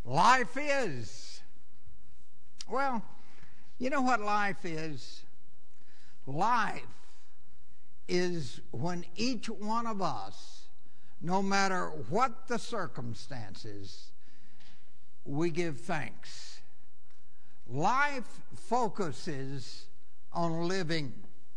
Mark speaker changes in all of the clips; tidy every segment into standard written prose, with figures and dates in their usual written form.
Speaker 1: life is? Well, you know what life is? Life is when each one of us, no matter what the circumstances, we give thanks. Life focuses on living.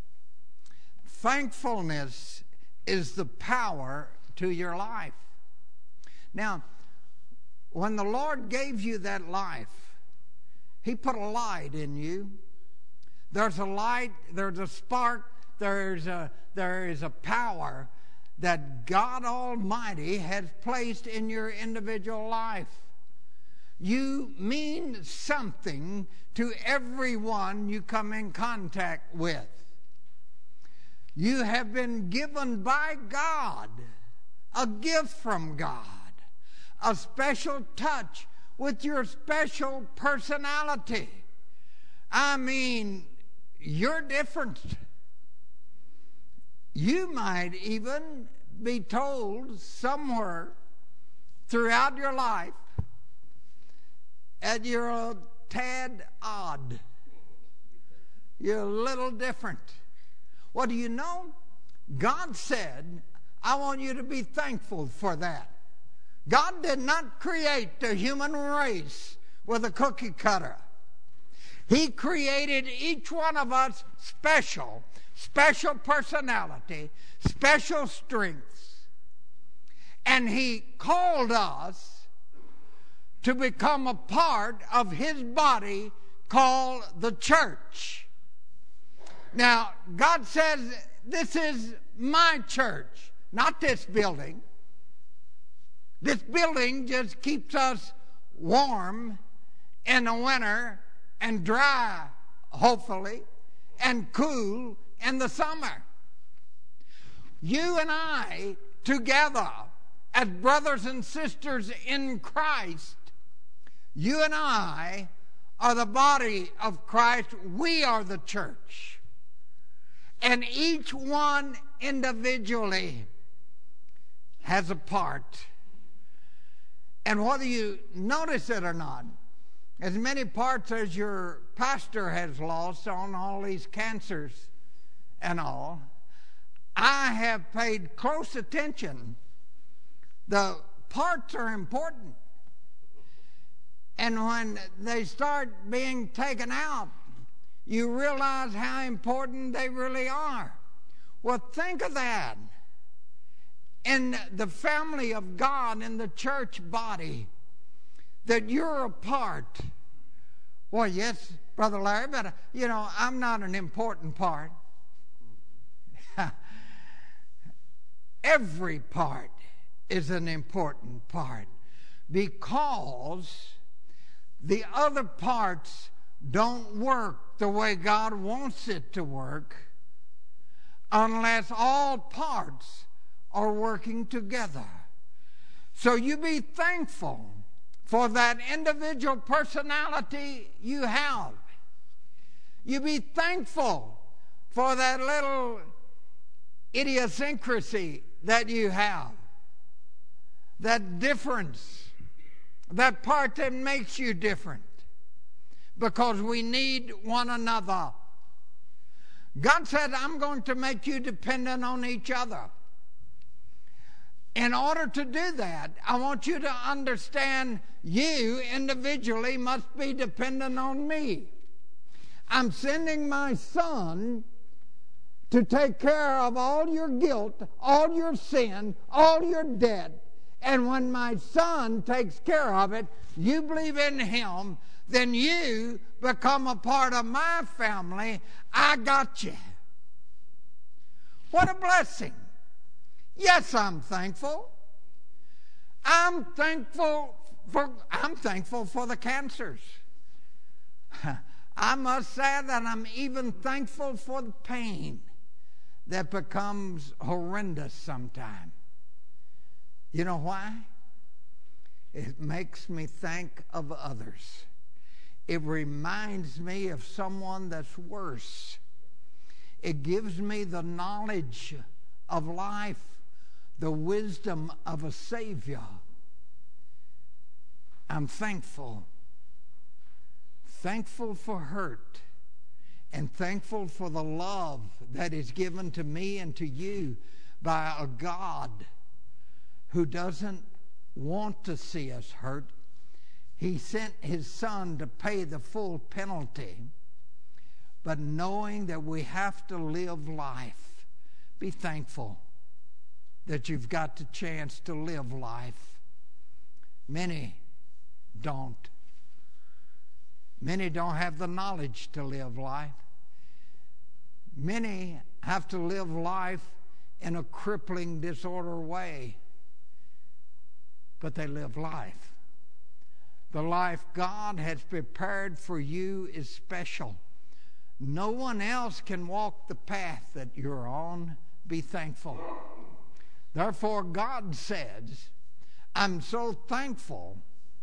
Speaker 1: Thankfulness is the power to your life. Now, when the Lord gave you that life, He put a light in you. There's a light, there's a spark, there is a power that God Almighty has placed in your individual life. You mean something to everyone you come in contact with. You have been given by God a gift from God, a special touch with your special personality. I mean, you're different. You might even be told somewhere throughout your life that you're a tad odd. You're a little different. Well, do you know? God said, I want you to be thankful for that. God did not create the human race with a cookie cutter. He created each one of us special personality, special strengths. And He called us to become a part of His body called the church. Now, God says, this is my church, not this building. This building just keeps us warm in the winter and dry, hopefully, and cool in the summer. You and I, together, as brothers and sisters in Christ, you and I are the body of Christ. We are the church. And each one individually has a part. And whether you notice it or not, as many parts as your pastor has lost on all these cancers and all, I have paid close attention. The parts are important. And when they start being taken out, you realize how important they really are. Well, think of that. In the family of God, in the church body, that you're a part. Well, yes, Brother Larry, but, I'm not an important part. Every part is an important part because the other parts don't work the way God wants it to work unless all parts are working together. So you be thankful for that individual personality you have. You be thankful for that little idiosyncrasy that you have, that difference, that part that makes you different, because we need one another. God said, I'm going to make you dependent on each other. In order to do that, I want you to understand you individually must be dependent on me. I'm sending my Son to take care of all your guilt, all your sin, all your debt. And when my Son takes care of it, you believe in Him, then you become a part of my family. I got you. What a blessing. Yes, I'm thankful. I'm thankful for the cancers. I must say that I'm even thankful for the pain that becomes horrendous sometimes. You know why? It makes me think of others. It reminds me of someone that's worse. It gives me the knowledge of life, the wisdom of a Savior. I'm thankful. Thankful for hurt. And thankful for the love that is given to me and to you by a God who doesn't want to see us hurt. He sent his Son to pay the full penalty. But knowing that we have to live life, be thankful that you've got the chance to live life. Many don't. Many don't have the knowledge to live life. Many have to live life in a crippling, disorder way. But they live life. The life God has prepared for you is special. No one else can walk the path that you're on. Be thankful. Therefore, God says, I'm so thankful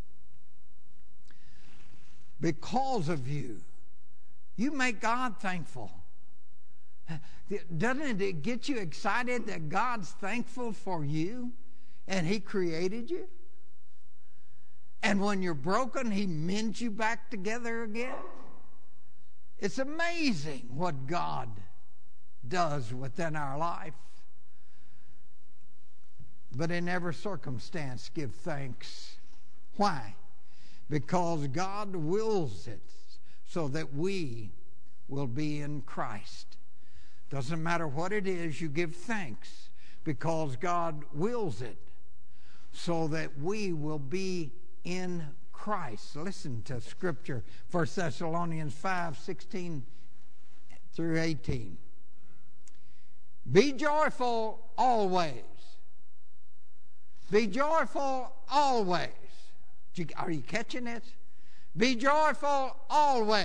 Speaker 1: because of you. You make God thankful. Doesn't it get you excited that God's thankful for you and He created you? And when you're broken, He mends you back together again? It's amazing what God does within our life. But in every circumstance, give thanks. Why? Because God wills it so that we will be in Christ. Doesn't matter what it is, you give thanks because God wills it so that we will be in Christ. Listen to Scripture, 1 Thessalonians 5:16 through 18. Be joyful always. Be joyful always. Are you catching it? Be joyful always.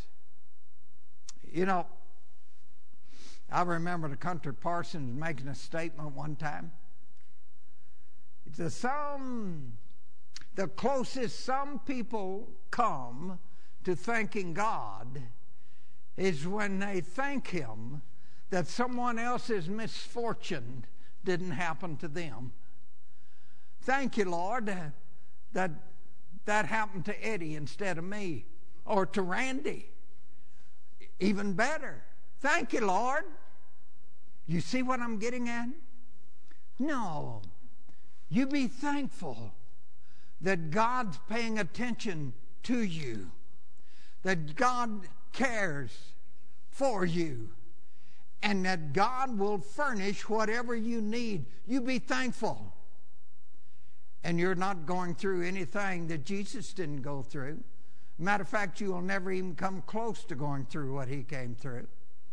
Speaker 1: You know, I remember the country parson making a statement one time. He said, the closest some people come to thanking God is when they thank Him that someone else's misfortune didn't happen to them. Thank you, Lord, that happened to Eddie instead of me, or to Randy. Even better. Thank you, Lord. You see what I'm getting at? No. You be thankful that God's paying attention to you, that God cares for you, and that God will furnish whatever you need. You be thankful. And you're not going through anything that Jesus didn't go through. Matter of fact, you will never even come close to going through what He came through.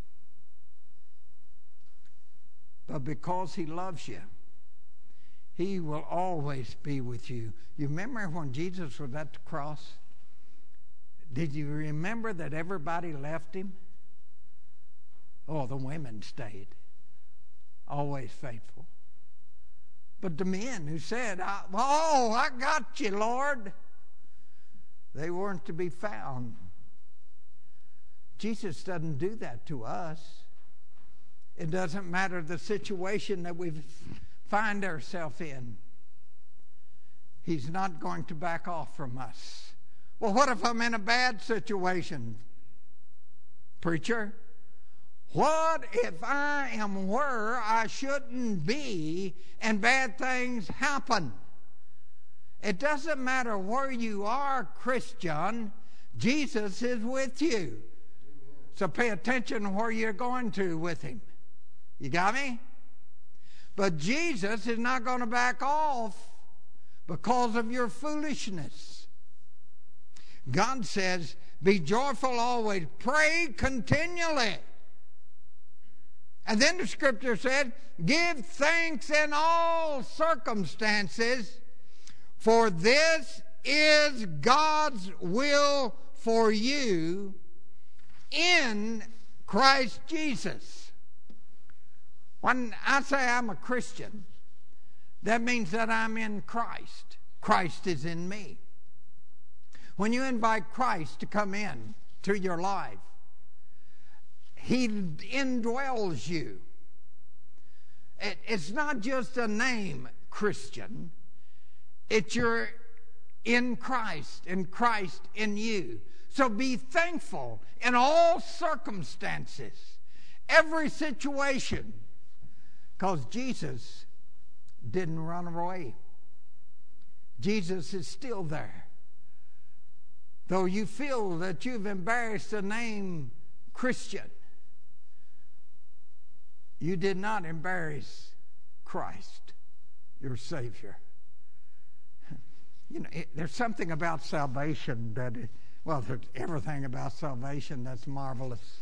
Speaker 1: But because He loves you, He will always be with you. You remember when Jesus was at the cross? Did you remember that everybody left Him? Oh, the women stayed. Always faithful. But the men who said, I got you, Lord, they weren't to be found. Jesus doesn't do that to us. It doesn't matter the situation that we find ourselves in. He's not going to back off from us. Well, what if I'm in a bad situation? Preacher, what if I am where I shouldn't be and bad things happen? It doesn't matter where you are, Christian. Jesus is with you. Amen. So pay attention to where you're going to with Him. You got me? But Jesus is not going to back off because of your foolishness. God says, be joyful always. Pray continually. And then the Scripture said, give thanks in all circumstances, for this is God's will for you in Christ Jesus. When I say I'm a Christian, that means that I'm in Christ. Christ is in me. When you invite Christ to come in to your life, He indwells you. It's not just a name, Christian. It's your in Christ and Christ in you. So be thankful in all circumstances, every situation, because Jesus didn't run away. Jesus is still there. Though you feel that you've embarrassed the name Christian, you did not embarrass Christ, your Savior. You know, there's something about salvation that, there's everything about salvation that's marvelous.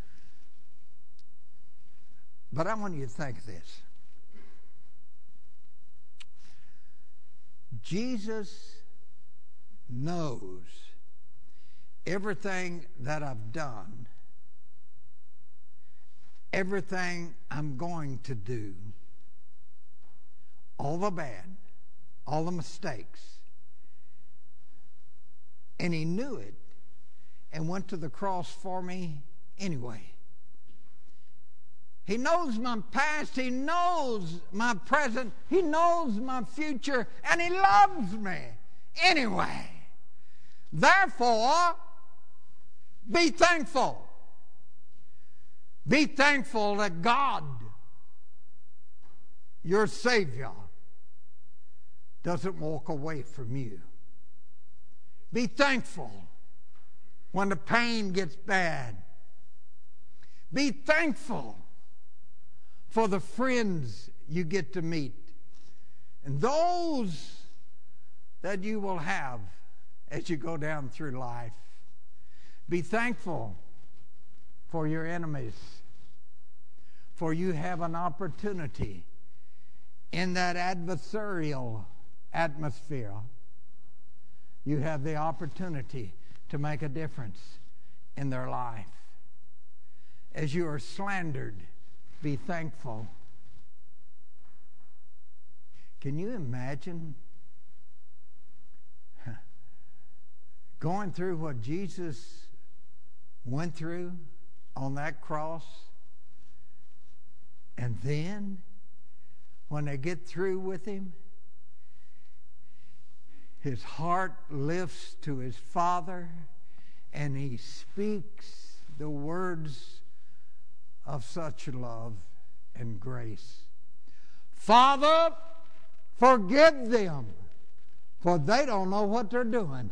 Speaker 1: But I want you to think of this. Jesus knows everything that I've done, everything I'm going to do, all the bad, all the mistakes. And he knew it and went to the cross for me anyway. He knows my past, he knows my present, he knows my future, and he loves me anyway. Therefore, be thankful. Be thankful that God, your Savior, doesn't walk away from you. Be thankful when the pain gets bad. Be thankful for the friends you get to meet and those that you will have as you go down through life. Be thankful for your enemies, for you have an opportunity in that adversarial atmosphere. You have the opportunity to make a difference in their life. As you are slandered, be thankful. Can you imagine going through what Jesus went through on that cross? And then, when they get through with him, his heart lifts to his Father, and he speaks the words of such love and grace. Father, forgive them, for they don't know what they're doing.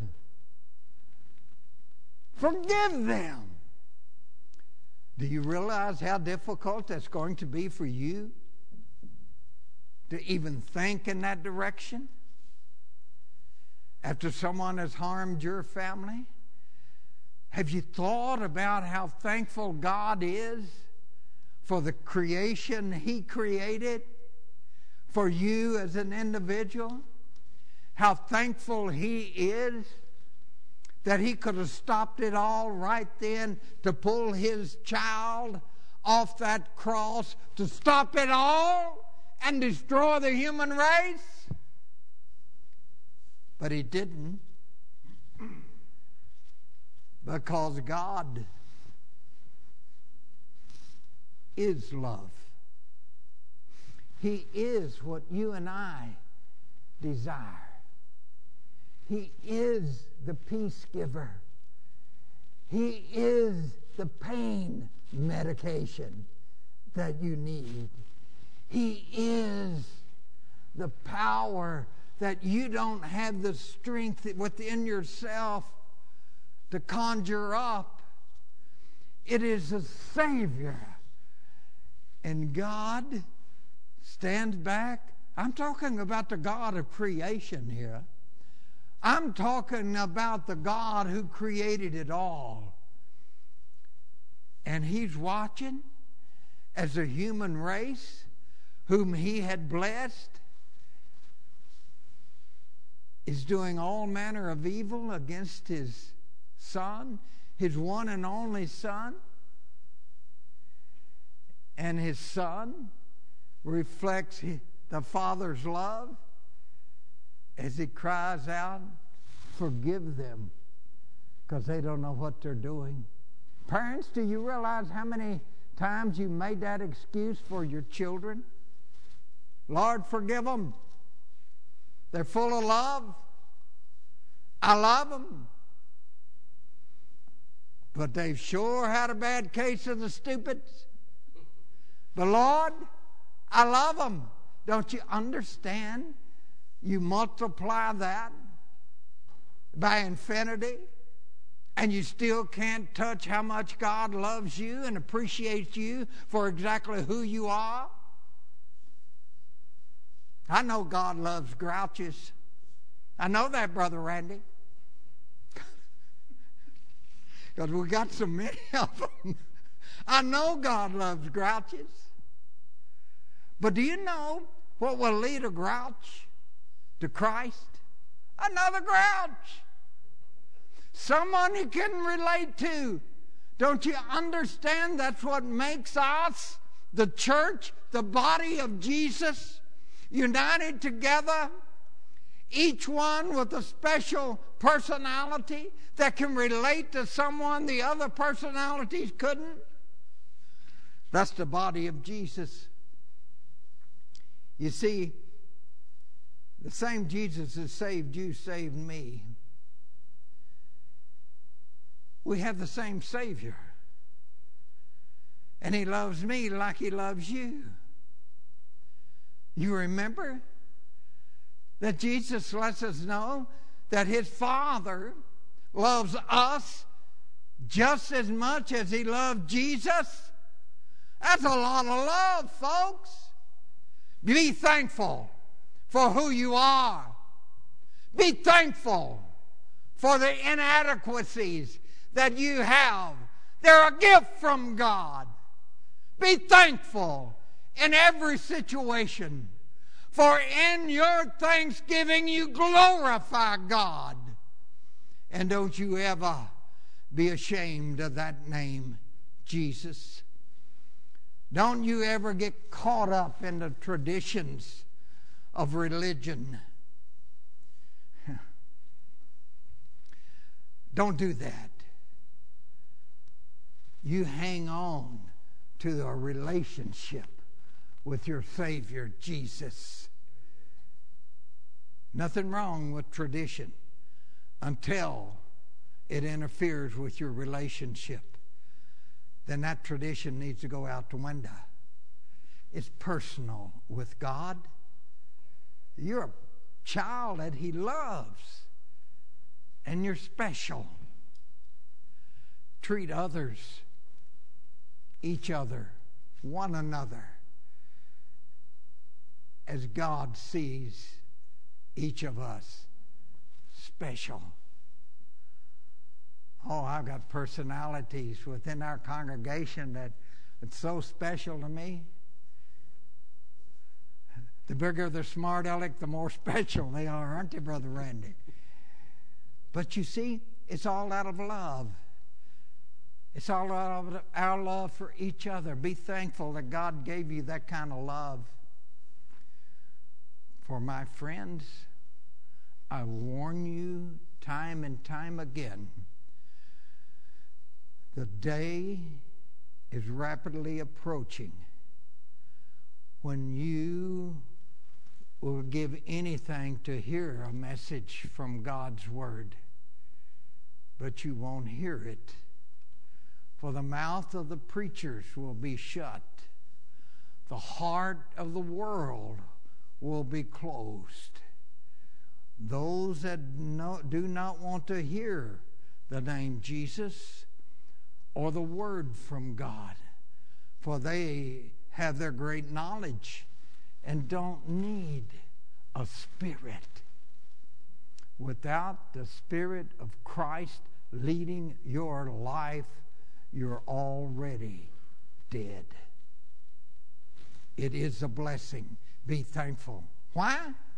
Speaker 1: Forgive them. Do you realize how difficult that's going to be for you to even think in that direction? After someone has harmed your family? Have you thought about how thankful God is for the creation he created, for you as an individual? How thankful he is that he could have stopped it all right then to pull his child off that cross, to stop it all and destroy the human race? But he didn't, because God is love. He is what you and I desire. He is the peace giver. He is the pain medication that you need. He is the power that you don't have the strength within yourself to conjure up. It is a Savior. And God stands back. I'm talking about the God of creation here. I'm talking about the God who created it all. And he's watching as a human race whom he had blessed is doing all manner of evil against his Son, his one and only Son. And his Son reflects the Father's love as he cries out, forgive them, because they don't know what they're doing. Parents, do you realize how many times you made that excuse for your children? Lord, forgive them. They're full of love. I love them. But they've sure had a bad case of the stupids. But Lord, I love them. Don't you understand? You multiply that by infinity, and you still can't touch how much God loves you and appreciates you for exactly who you are. I know God loves grouches. I know that, Brother Randy. Because we got so many of them. I know God loves grouches. But do you know what will lead a grouch to Christ? Another grouch. Someone you can relate to. Don't you understand that's what makes us, the church, the body of Jesus, united together, each one with a special personality that can relate to someone the other personalities couldn't? That's the body of Jesus. You see, the same Jesus that saved you saved me. We have the same Savior. And He loves me like He loves you. You remember that Jesus lets us know that His Father loves us just as much as He loved Jesus? That's a lot of love, folks. Be thankful for who you are. Be thankful for the inadequacies that you have. They're a gift from God. Be thankful in every situation. For in your thanksgiving you glorify God. And don't you ever be ashamed of that name, Jesus. Don't you ever get caught up in the traditions of religion. Don't do that. You hang on to a relationship with your Savior, Jesus. Nothing wrong with tradition until it interferes with your relationship. Then that tradition needs to go out the window. It's personal with God. You're a child that He loves, and you're special. Treat others, each other, one another, as God sees each of us special. Oh, I've got personalities within our congregation that it's so special to me. The bigger the smart aleck, the more special they are, aren't they, Brother Randy? But you see, it's all out of love. It's all out of our love for each other. Be thankful that God gave you that kind of love. For my friends, I warn you time and time again, the day is rapidly approaching when you will give anything to hear a message from God's Word, but you won't hear it. For the mouth of the preachers will be shut. The heart of the world will be closed. Those that do not want to hear the name Jesus or the Word from God, for they have their great knowledge and don't need a spirit. Without the Spirit of Christ leading your life, you're already dead. It is a blessing. Be thankful. Why?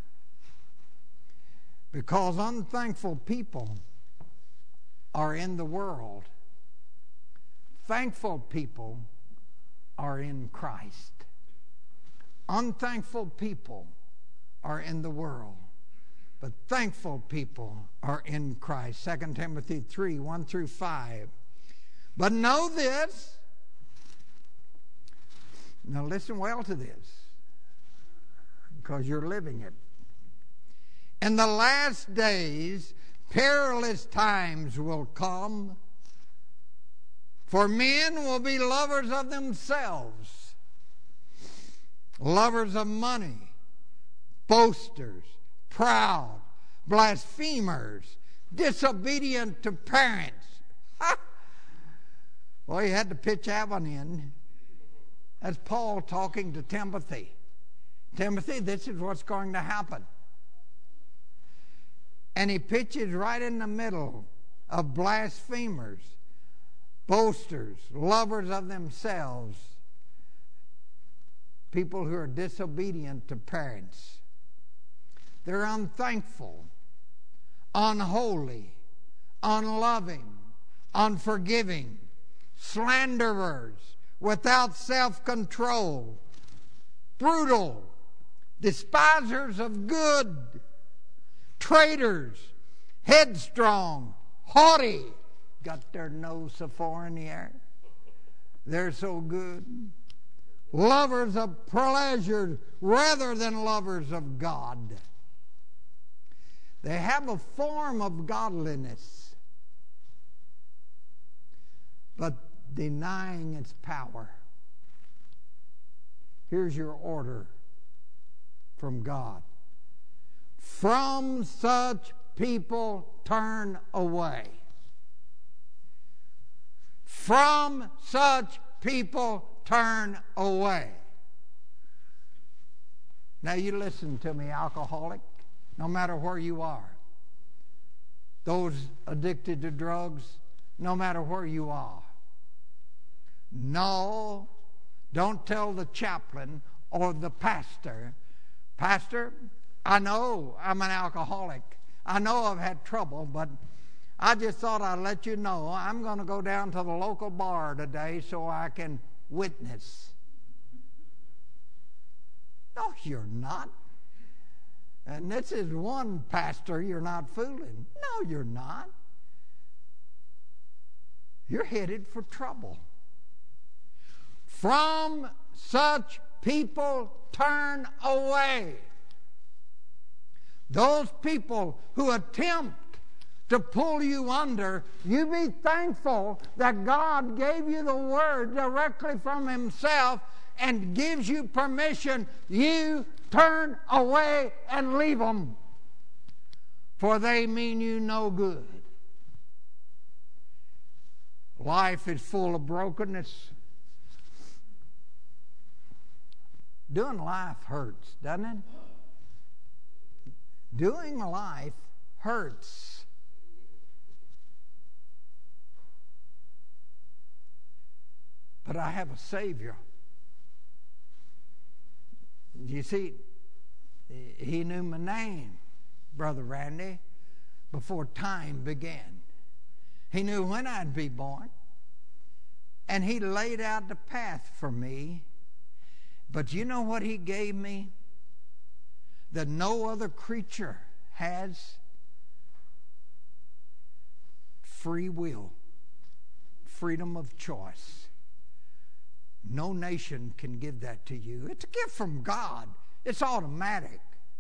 Speaker 1: Because unthankful people are in the world. Thankful people are in Christ. Unthankful people are in the world, but thankful people are in Christ. 2 Timothy 3, 1 through 5. But know this. Now listen well to this, because you're living it. In the last days, perilous times will come. For men will be lovers of themselves, lovers of money, boasters, proud, blasphemers, disobedient to parents. Ha! Well, he had to pitch that one in. That's Paul talking to Timothy. Timothy, this is what's going to happen. And he pitches right in the middle of blasphemers, boasters, lovers of themselves, people who are disobedient to parents. They're unthankful, unholy, unloving, unforgiving, slanderers, without self-control, brutal, despisers of good, traitors, headstrong, haughty. Got their nose so far in the air. They're so good. Lovers of pleasure rather than lovers of God. They have a form of godliness, but denying its power. Here's your order from God. From such people turn away. From such people turn away. Now you listen to me, alcoholic, no matter where you are. Those addicted to drugs, no matter where you are. No, don't tell the chaplain or the pastor, Pastor, I know I'm an alcoholic. I know I've had trouble, but I just thought I'd let you know I'm going to go down to the local bar today so I can witness. No, you're not. And this is one pastor you're not fooling. No, you're not. You're headed for trouble. From such people turn away. Those people who attempt to pull you under, you be thankful that God gave you the word directly from Himself and gives you permission. You turn away and leave them, for they mean you no good. Life is full of brokenness. Doing life hurts, doesn't it? Doing life hurts. But I have a Savior. You see, He knew my name, Brother Randy, before time began. He knew when I'd be born. And He laid out the path for me. But you know what He gave me that no other creature has? Free will, freedom of choice. No nation can give that to you. It's a gift from God. It's automatic.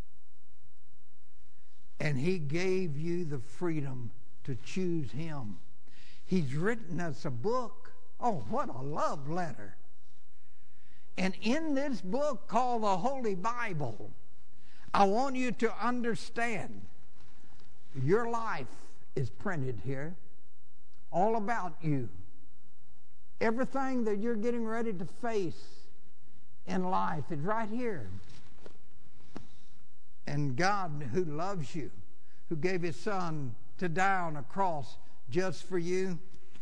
Speaker 1: And He gave you the freedom to choose Him. He's written us a book. Oh, what a love letter. And in this book called the Holy Bible, I want you to understand your life is printed here, all about you. Everything that you're getting ready to face in life is right here. And God, who loves you, who gave His Son to die on a cross just for you,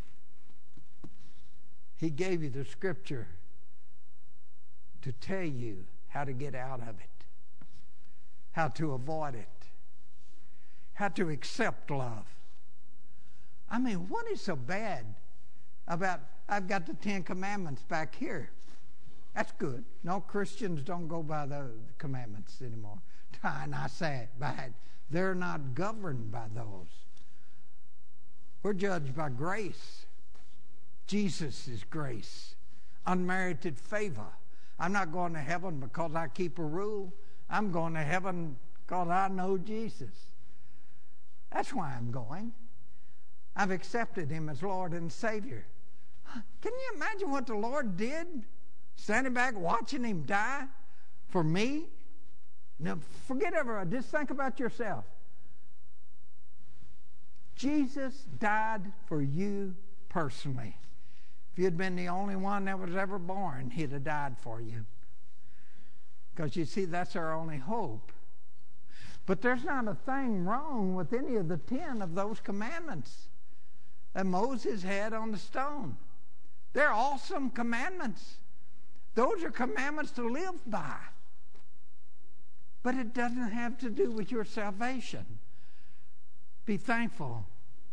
Speaker 1: He gave you the Scripture to tell you how to get out of it, how to avoid it, how to accept love. I mean, what is so bad about, I've got the 10 Commandments back here. That's good. No, Christians don't go by the commandments anymore. And I say it bad. They're not governed by those. We're judged by grace. Jesus is grace. Unmerited favor. I'm not going to heaven because I keep a rule. I'm going to heaven because I know Jesus. That's why I'm going. I've accepted him as Lord and Savior. Can you imagine what the Lord did? Standing back watching him die for me? Now, forget everyone. Just think about yourself. Jesus died for you personally. If you'd been the only one that was ever born, he'd have died for you. Because you see, that's our only hope. But there's not a thing wrong with any of the 10 of those commandments that Moses had on the stone. They're awesome commandments. Those are commandments to live by. But it doesn't have to do with your salvation. Be thankful.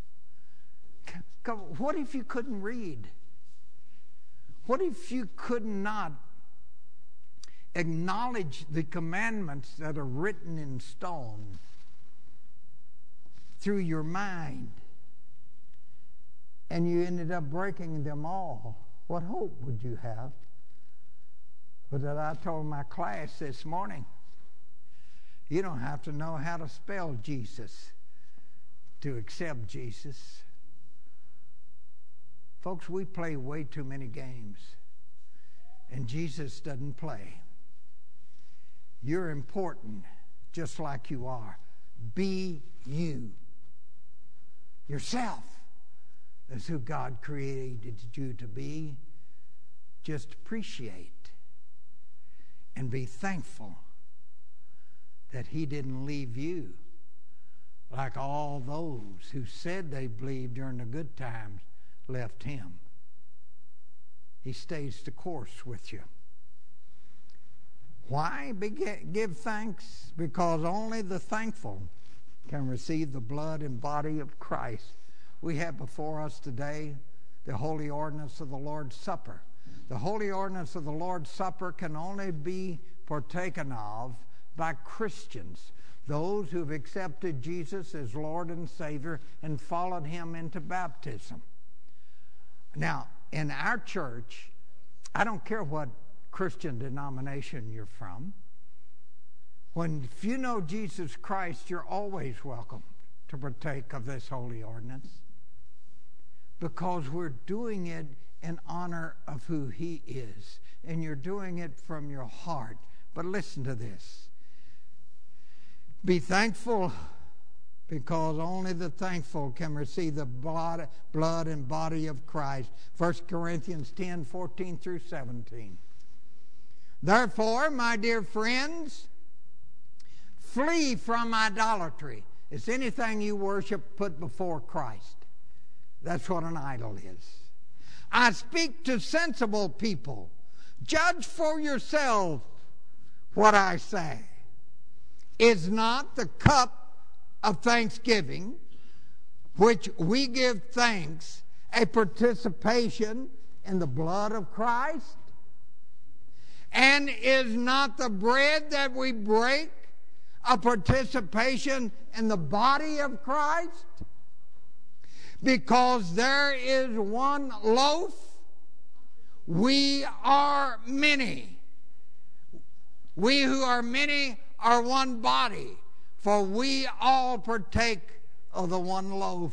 Speaker 1: What if you couldn't read? What if you could not acknowledge the commandments that are written in stone through your mind, and you ended up breaking them all? What hope would you have? But that I told my class this morning, you don't have to know how to spell Jesus to accept Jesus. Folks, we play way too many games, and Jesus doesn't play. You're important just like you are. Be you. Yourself is who God created you to be. Just appreciate and be thankful that he didn't leave you like all those who said they believed during the good times left him. He stays the course with you. Why give thanks? Because only the thankful can receive the blood and body of Christ. We have before us today the holy ordinance of the Lord's Supper. The holy ordinance of the Lord's Supper can only be partaken of by Christians, those who have accepted Jesus as Lord and Savior and followed him into baptism. Now, in our church, I don't care what Christian denomination you're from. If you know Jesus Christ, you're always welcome to partake of this holy ordinance, because we're doing it in honor of who he is, and you're doing it from your heart. But listen to this. Be thankful, because only the thankful can receive the blood and body of Christ. 1 Corinthians 10, 14 through 17. Therefore, my dear friends, flee from idolatry. It's anything you worship put before Christ. That's what an idol is. I speak to sensible people. Judge for yourself what I say. Is not the cup of thanksgiving, which we give thanks, a participation in the blood of Christ? And is not the bread that we break a participation in the body of Christ? Because there is one loaf, we are many. We who are many are one body, for we all partake of the one loaf.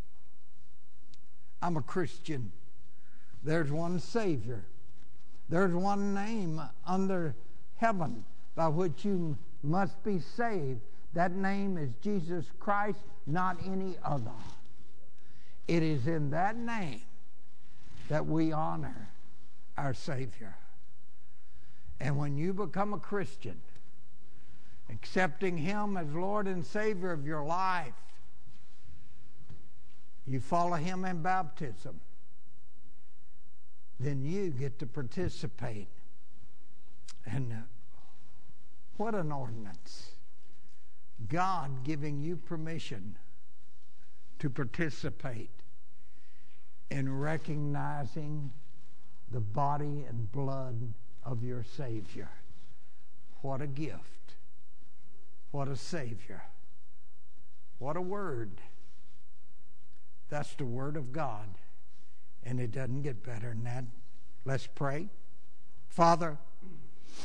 Speaker 1: I'm a Christian. There's one Savior. There's one name under heaven by which you must be saved. That name is Jesus Christ, not any other. It is in that name that we honor our Savior. And when you become a Christian, accepting him as Lord and Savior of your life, you follow him in baptism, then you get to participate. And what an ordinance. God giving you permission to participate in recognizing the body and blood of your Savior. What a gift. What a Savior. What a word. That's the Word of God. And it doesn't get better than that. Let's pray. Father,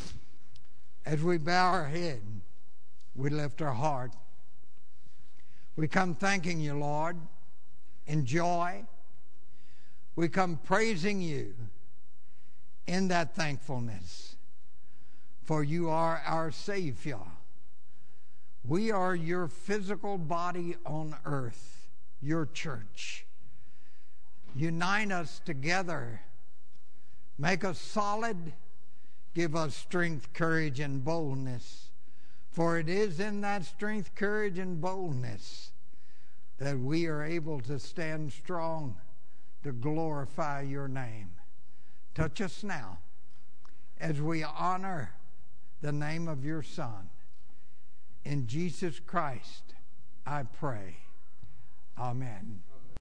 Speaker 1: as we bow our head, we lift our heart. We come thanking you, Lord, in joy. We come praising you in that thankfulness, for you are our Savior. We are your physical body on earth, your church. Unite us together. Make us solid. Give us strength, courage, and boldness. For it is in that strength, courage, and boldness that we are able to stand strong to glorify your name. Touch us now as we honor the name of your Son. In Jesus Christ, I pray. Amen.